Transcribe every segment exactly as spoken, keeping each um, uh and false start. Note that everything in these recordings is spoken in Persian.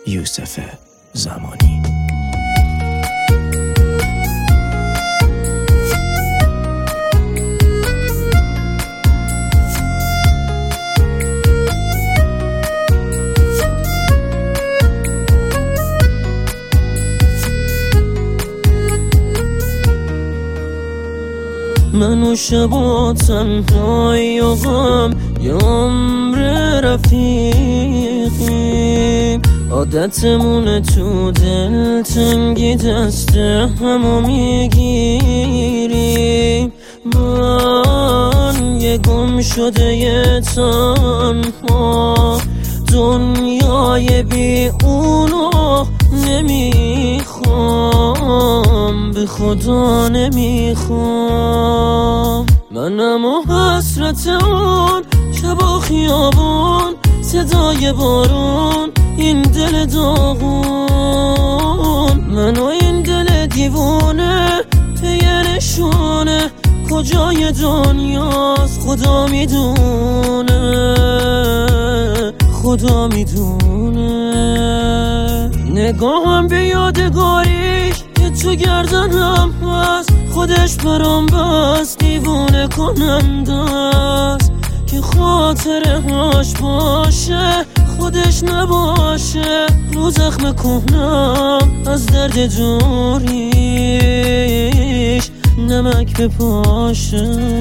یوسف زمانی. من و شبا تنهایی و غم یه عمر رفیقیم، عادتمونه تو دل تنگی دست همو میگیریم. من یه گم شده یه تنها، دنیای بی اونو نمیخوام، به خدا نمیخوام. منم و حسرت اون شب و خیابون، صدای بارون، این دل داغون. من و این دل دیوونه پی نشونه، کجای دنیاست خدا میدونه، خدا میدونه. نگاهم به یادگاریش که تو گردنم هست، خودش برام بس دیوونه کننده است. که خاطرهاش باشه خودش نباشه، رو زخم کهنم از درد دوریش نمک بپاشه.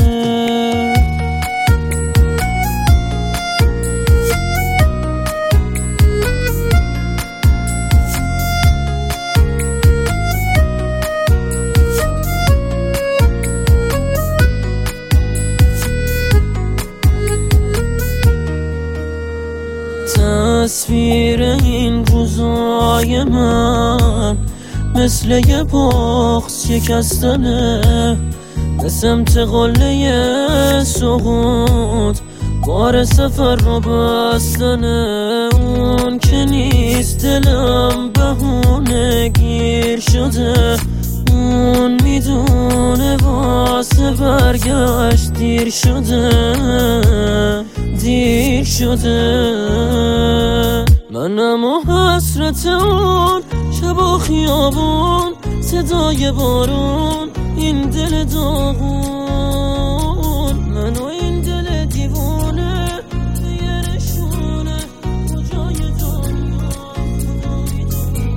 تصویر این روزای من مثل یه بغض شکستنه، مثل سمت قله سقوط بار سفر رو بستنه. اون که نیست دلم بهونه گیر شده، اون میدونه واسه برگشت دیر شده، دیر شده. منم و حسرت اون شب و خیابون، صدای بارون، این دل داغون. من و این دل دیوونه یه نشونه، کجای دنیا خدا میدونه.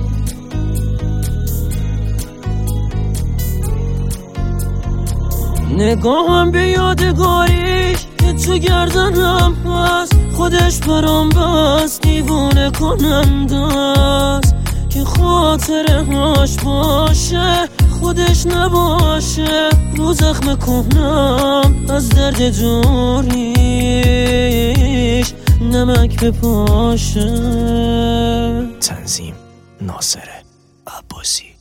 نگاهم به یادگاریش که تو گردنم هست، خودش برام بس دیوونه کننده است. که خاطرهاش باشه خودش نباشه، رو زخم کهنم از درد دوریش نمک بپاشه. تنظیم ناصر عباسی.